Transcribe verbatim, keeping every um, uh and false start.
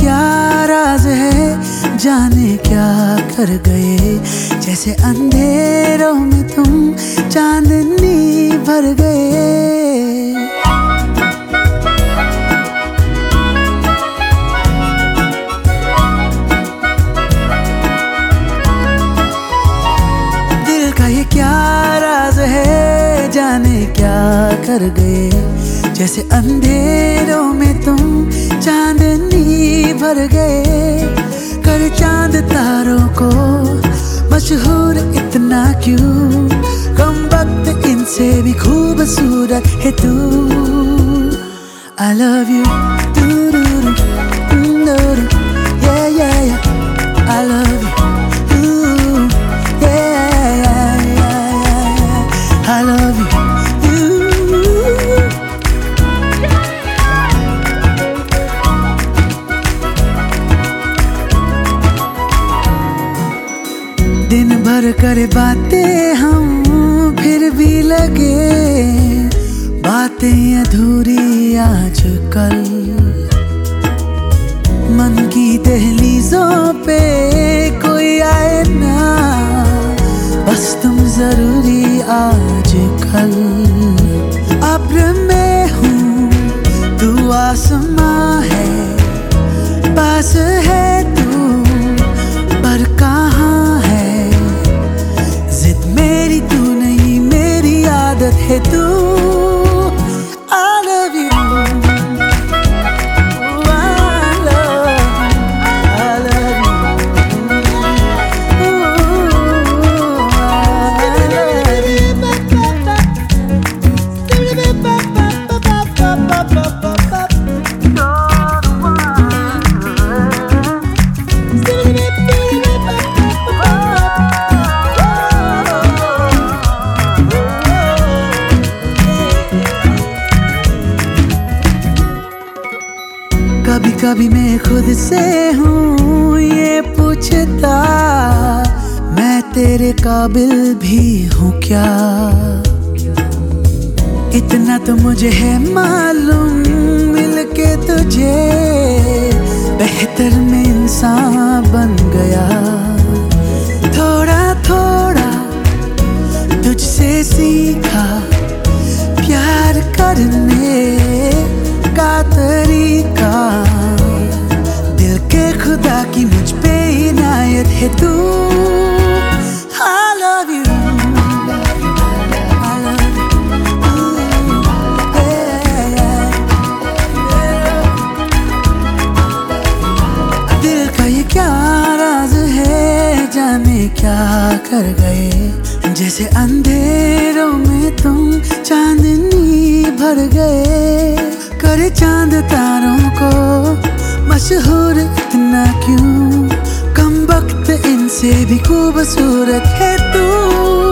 क्या राज है, जाने क्या कर गए। जैसे अंधेरों में तुम चांदनी भर गए। दिल का ये क्या राज है, जाने क्या कर गए। जैसे अंधेरों में तुम चांदनी भर गए। कर चांद तारों को मशहूर इतना क्यों, कम वक्त इनसे भी खूबसूरत है तू। I love you, yeah yeah yeah, I love you, yeah yeah yeah, I love you. दिन भर करे बातें हम, फिर भी लगे बातें अधूरी आजकल। मन की दहलीजों पे कोई आए ना, बस तुम जरूरी आजकल। अब्र में हूँ तू आसमां है, पास है तू पर कहाँ है। मेरी तू नहीं, मेरी आदत है तू। I love you, I love you, I love you, कभी कभी मैं खुद से हूँ ये पूछता, मैं तेरे काबिल भी हूँ क्या। इतना तो मुझे है मालूम, मिलके तुझे बेहतर में इंसान बन गया। थोड़ा थोड़ा तुझसे सीखा प्यार करने का तरीका। दिल के खुदा की मुझ पे इनायत है तू। I love you, I love you, yeah, yeah. दिल का ये क्या राज है, जाने क्या कर गए। जैसे अंधेरों में तुम चांदनी भर गए। कर चांद तारों को मशहूर इतना क्यों, कम वक्त इनसे भी खूबसूरत है तू।